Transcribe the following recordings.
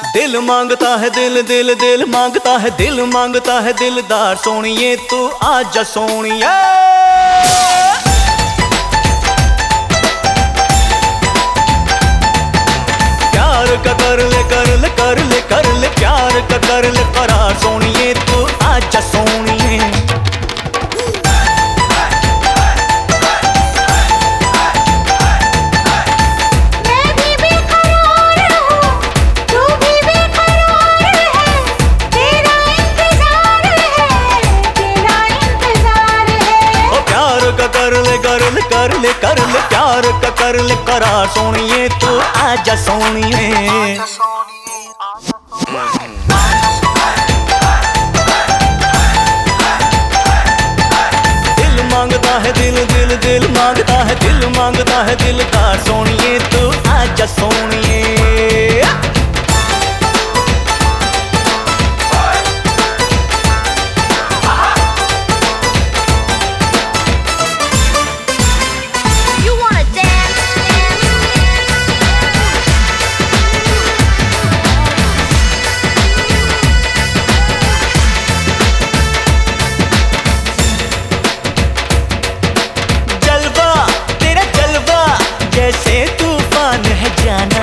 दिल मांगता है दिल दिल दिल मांगता है दिल मांगता है दिलदार सोनिए तू आजा सोनिए। प्यार का कर ले कर ले कर ले कर ले प्यार का कर ले करार सोनिए तू आजा सोनिए। कर ले कर ले प्यार का कर ले करार सोनिए तू आजा सोनिए। दिल मांगता है दिल दिल दिल मांगता है दिल मांगता है दिलदार सोनिए तू आजा सोनिए। जैसे तूफान है जाना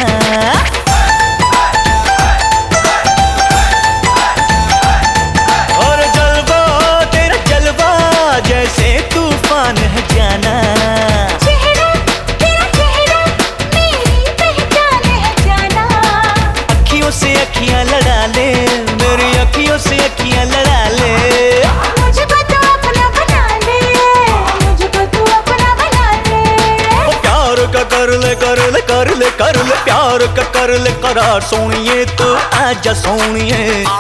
और जलवा तेरा जलवा जैसे तूफान है जाना। चेहरा तेरा चेहरा मेरी पहचान है जाना। अखियों से अखियां लड़ा ले मेरी अखियों से अखियां लड़ा ले। मुझको तो अपना बना ले मुझको तो अपना बना ले। प्यार का कर ले कर ले कर ले कर ले प्यार का कर ले करार सोनिए तू आजा सोनिए।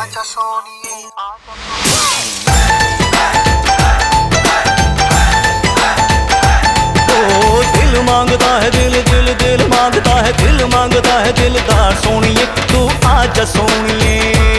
ओ दिल मांगता है दिल दिल दिल मांगता है दिल मांगता है दिलदार सोनिए तू आजा सोनिए।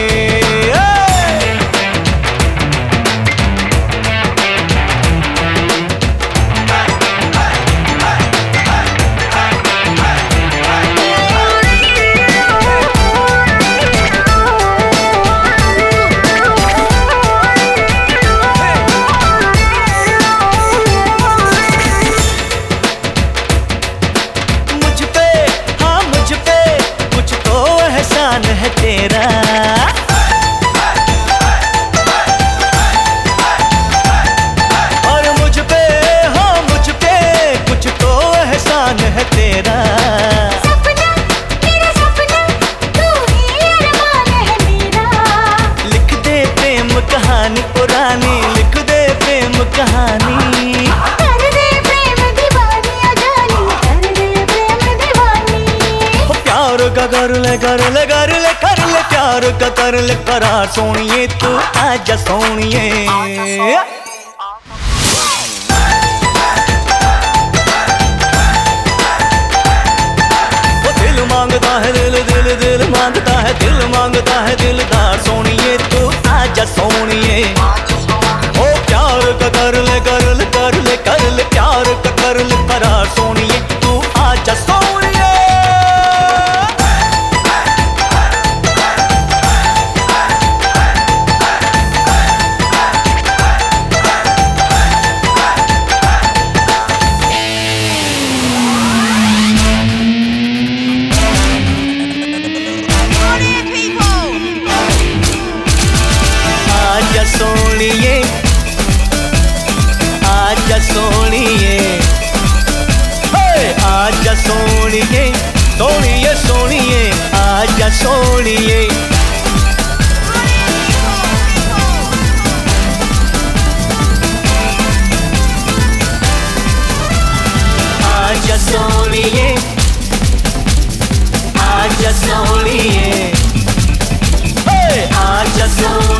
है तेरा और मुझ पे हाँ मुझ पे कुछ तो एहसान है तेरा। सपना मेरा सपना तू ही अरमान है मेरा। लिख दे प्रेम कहानी पुरानी लिख दे प्रेम कहानी। कर दे प्रेम दीवानी अजानी कर दे प्रेम दीवानी। प्यार का कर ले कर ले कर ले कर ले प्यार का कर ले करार सोनिए तू आजा सोनिए। दिल मांगता है दिल दिल दिल मांगता है दिल मांगता है दिलदार सोनिए तू आजा सोनिए। ओ प्यार का कर ले कर ले कर ले कर ले प्यार का कर ले करार सोनिए तू आजा सोनिए। आजा सोनिए आजा सोनिए आजा सोनिए सोनिए सोनिए आजा सोनिए। आजा सोनिए आजा सोनिए आजा सोनिए।